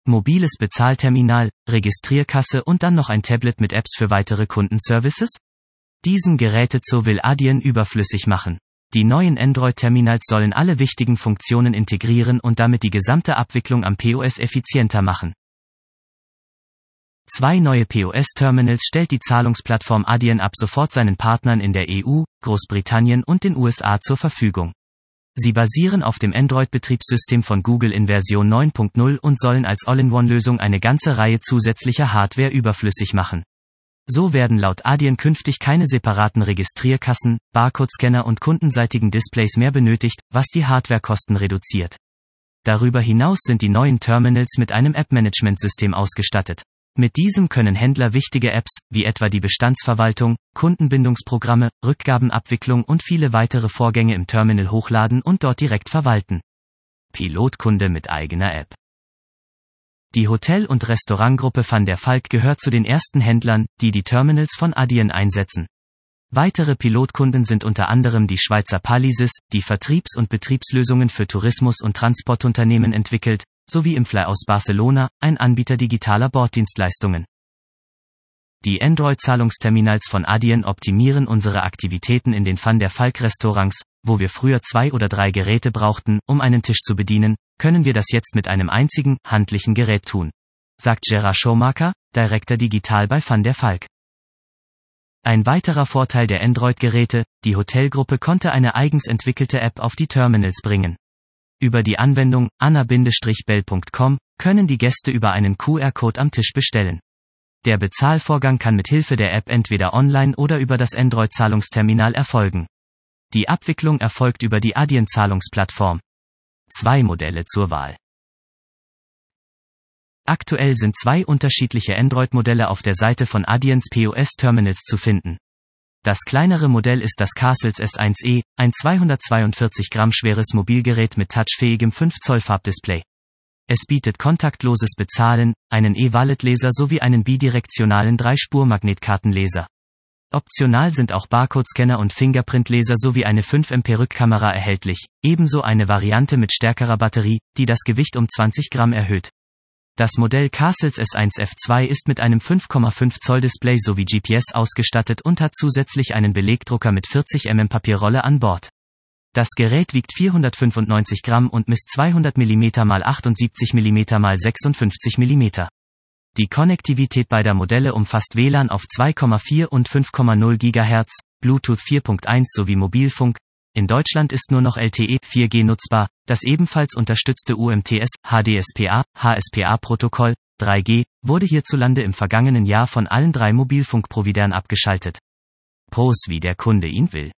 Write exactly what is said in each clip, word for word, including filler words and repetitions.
Mobiles Bezahlterminal, Registrierkasse und dann noch ein Tablet mit Apps für weitere Kundenservices? Diesen Gerätezoo will Adyen überflüssig machen. Die neuen Android-Terminals sollen alle wichtigen Funktionen integrieren und damit die gesamte Abwicklung am P O S effizienter machen. Zwei neue P O S-Terminals stellt die Zahlungsplattform Adyen ab sofort seinen Partnern in der E U, Großbritannien und den U S A zur Verfügung. Sie basieren auf dem Android-Betriebssystem von Google in Version neun Punkt null und sollen als All-in-One-Lösung eine ganze Reihe zusätzlicher Hardware überflüssig machen. So werden laut Adyen künftig keine separaten Registrierkassen, Barcode-Scanner und kundenseitigen Displays mehr benötigt, was die Hardwarekosten reduziert. Darüber hinaus sind die neuen Terminals mit einem App-Management-System ausgestattet. Mit diesem können Händler wichtige Apps, wie etwa die Bestandsverwaltung, Kundenbindungsprogramme, Rückgabenabwicklung und viele weitere Vorgänge im Terminal hochladen und dort direkt verwalten. Pilotkunde mit eigener App. Die Hotel- und Restaurantgruppe Van der Valk gehört zu den ersten Händlern, die die Terminals von Adyen einsetzen. Weitere Pilotkunden sind unter anderem die Schweizer Palisis, die Vertriebs- und Betriebslösungen für Tourismus- und Transportunternehmen entwickelt, sowie Imfly aus Barcelona, ein Anbieter digitaler Borddienstleistungen. Die Android-Zahlungsterminals von Adyen optimieren unsere Aktivitäten in den Van der Valk Restaurants, wo wir früher zwei oder drei Geräte brauchten, um einen Tisch zu bedienen, können wir das jetzt mit einem einzigen, handlichen Gerät tun, sagt Gerard Schomaker, Director Digital bei Van der Valk. Ein weiterer Vorteil der Android-Geräte, die Hotelgruppe konnte eine eigens entwickelte App auf die Terminals bringen. Über die Anwendung anna Bindestrich bell Punkt com können die Gäste über einen Q R-Code am Tisch bestellen. Der Bezahlvorgang kann mit Hilfe der App entweder online oder über das Android-Zahlungsterminal erfolgen. Die Abwicklung erfolgt über die Adyen-Zahlungsplattform. Zwei Modelle zur Wahl. Aktuell sind zwei unterschiedliche Android-Modelle auf der Seite von Adyens P O S-Terminals zu finden. Das kleinere Modell ist das Castles S eins e, ein zweihundertzweiundvierzig Gramm schweres Mobilgerät mit touchfähigem fünf Zoll Farbdisplay. Es bietet kontaktloses Bezahlen, einen E-Wallet-Leser sowie einen bidirektionalen drei Spur Magnetkartenleser. Optional sind auch Barcode-Scanner und Fingerprint-Leser sowie eine fünf Megapixel Rückkamera erhältlich, ebenso eine Variante mit stärkerer Batterie, die das Gewicht um zwanzig Gramm erhöht. Das Modell Castles S eins F zwei ist mit einem fünf Komma fünf Zoll Display sowie G P S ausgestattet und hat zusätzlich einen Belegdrucker mit vierzig Millimeter Papierrolle an Bord. Das Gerät wiegt vierhundertfünfundneunzig Gramm und misst zweihundert Millimeter mal achtundsiebzig Millimeter mal sechsundfünfzig Millimeter. Die Konnektivität beider Modelle umfasst W L A N auf zwei Komma vier und fünf Komma null Gigahertz, Bluetooth vier Punkt eins sowie Mobilfunk. In Deutschland ist nur noch L T E vier G nutzbar, das ebenfalls unterstützte U M T S, H D S P A, H S P A-Protokoll, drei G, wurde hierzulande im vergangenen Jahr von allen drei Mobilfunkprovidern abgeschaltet. Pros wie der Kunde ihn will.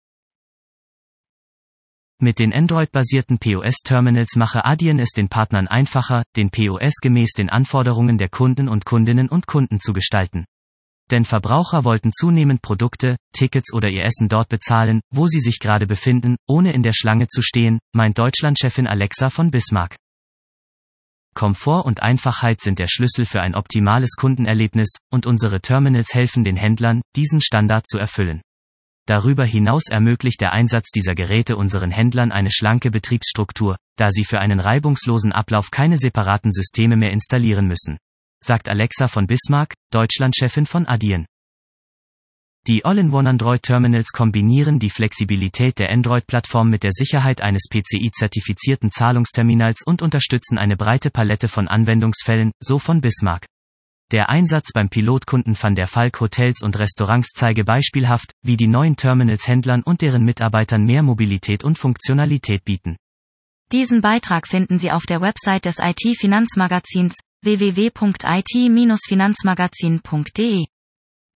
Mit den Android-basierten P O S-Terminals mache Adyen es den Partnern einfacher, den P O S gemäß den Anforderungen der Kunden und Kundinnen und Kunden zu gestalten. Denn Verbraucher wollten zunehmend Produkte, Tickets oder ihr Essen dort bezahlen, wo sie sich gerade befinden, ohne in der Schlange zu stehen, meint Deutschlandchefin Alexa von Bismarck. Komfort und Einfachheit sind der Schlüssel für ein optimales Kundenerlebnis, und unsere Terminals helfen den Händlern, diesen Standard zu erfüllen. Darüber hinaus ermöglicht der Einsatz dieser Geräte unseren Händlern eine schlanke Betriebsstruktur, da sie für einen reibungslosen Ablauf keine separaten Systeme mehr installieren müssen, sagt Alexa von Bismarck, Deutschlandchefin von Adyen. Die All-in-One Android-Terminals kombinieren die Flexibilität der Android-Plattform mit der Sicherheit eines P C I-zertifizierten Zahlungsterminals und unterstützen eine breite Palette von Anwendungsfällen, so von Bismarck. Der Einsatz beim Pilotkunden Van der Valk Hotels und Restaurants zeige beispielhaft, wie die neuen Terminals Händlern und deren Mitarbeitern mehr Mobilität und Funktionalität bieten. Diesen Beitrag finden Sie auf der Website des I T-Finanzmagazins w w w punkt i t Bindestrich finanzmagazin punkt d e.